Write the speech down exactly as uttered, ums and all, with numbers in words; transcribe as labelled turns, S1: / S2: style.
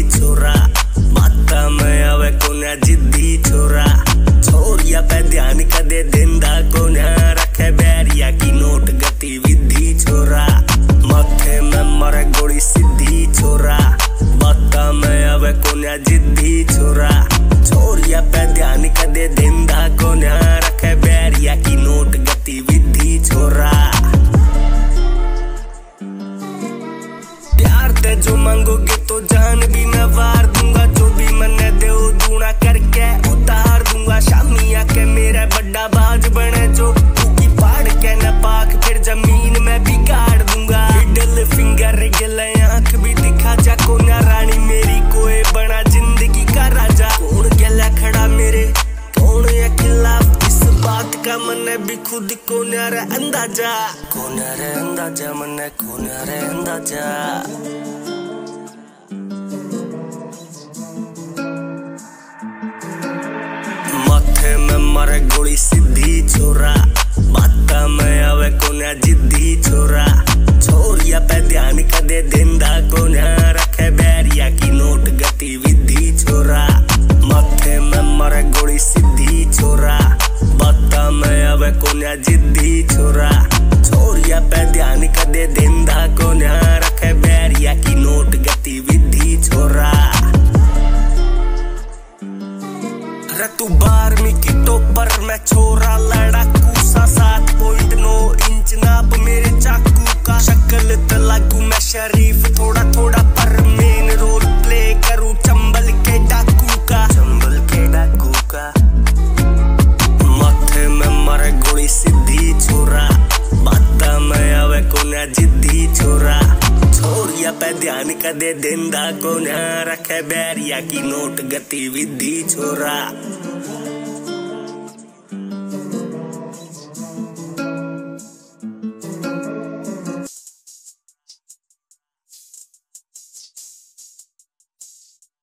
S1: छोरा, बाता में आवे कोन्या जिद्दी छोरा। छोरिया पे ध्यान कदे देंदा कोन्या, रखे बैरिया की नोट गतिविधि छोरा। माथे में मरे गोली सीधी छोरा, बाता में आवे कोन्या जिद्दी छोरा। छोरिया पे ध्यान कदे देंदा कोन्या, रखे बैरिया की नोट गतिविधि छोरा। प्यार ते जो मांगोगे तो जान भी मैं वार दूंगा, जो भी मन्ने दे दूना करके उतार दूंगा। शामी आके मेरा बड़ा बाज बने जो की पाड़ के न पाक, फिर जमीन में भी गाड़ दूंगा। मिडल फिंगर गले आंख भी दिखा जा, कोन्या रानी मेरी कोई बना जिंदगी का राजा। कौन गला खड़ा मेरे कौन है खिलाफ, इस बात का मन्ने भी खुद कोन्या रे अंदाजा। कोन्या रे अंदाजा मन्ने कोन्या रे अंदाजा। माथे में मरे गोली सीधी छोरा, बाता में आवे कोन्या जिद्दी छोरा। छोरिया पे ध्यान कदे देंदा कोन्या, रखे बैरिया की नोट गतिविधि छोरा। माथे में मरे गोली सीधी छोरा, बाता में आवे कोन्या जिद्दी छोरा। छोरिया पे ध्यान कदे देंदा कोन्या, रखे बैरिया की नोट गतिविधि छोरा। अरे तू बारहवीं की टॉपर मैं छोरा लड़ाकू सा, सात पॉइंट नौ इंच नाप मेरे चाकू का। शक्ल तो लागू मैं शरीफ थोड़ा थोड़ा, पर मेन रोल प्ले करूं चंबल के डाकू का। चंबल के डाकू का। माथे में मरे गोली सीधी छोरा, बाता में आवे कोन्या जिद्दी छोरा। छोरिया पे ध्यान कदे देंदा कोन्या, रखे बैरिया की नोट गतिविधि छोरा।